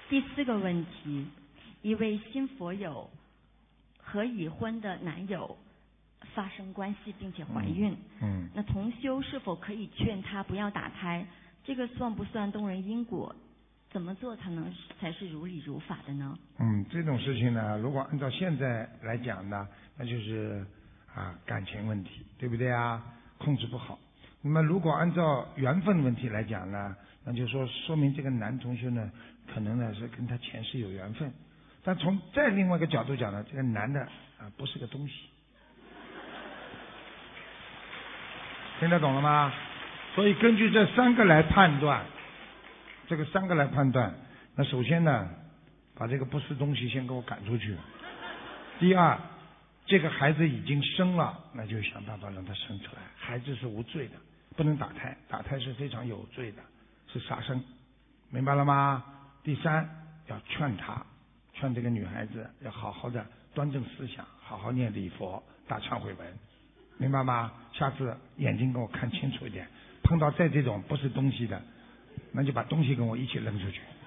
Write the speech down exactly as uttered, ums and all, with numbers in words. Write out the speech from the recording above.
第四个问题，一位新佛友和已婚的男友发生关系并且怀孕， 嗯，嗯那同修是否可以劝他不要打胎？这个算不算动人因果？怎么做才能才是如理如法的呢？ 嗯，这种事情呢，如果按照现在来讲呢，那就是啊感情问题，对不对啊？控制不好。那么如果按照缘分问题来讲呢，那就说说明这个男同学呢，可能呢是跟他前世有缘分。但从再另外一个角度讲呢，这个男的啊不是个东西。听得懂了吗？所以根据这三个来判断，这个三个来判断，那首先呢，把这个不是东西先给我赶出去。第二，这个孩子已经生了，那就想办法让他生出来。孩子是无罪的，不能打胎，打胎是非常有罪的，是杀生，明白了吗？第三，要劝他，劝这个女孩子要好好的端正思想，好好念礼佛、大忏悔文。明白吗？下次眼睛给我看清楚一点，碰到再这种不是东西的，那就把东西跟我一起扔出去。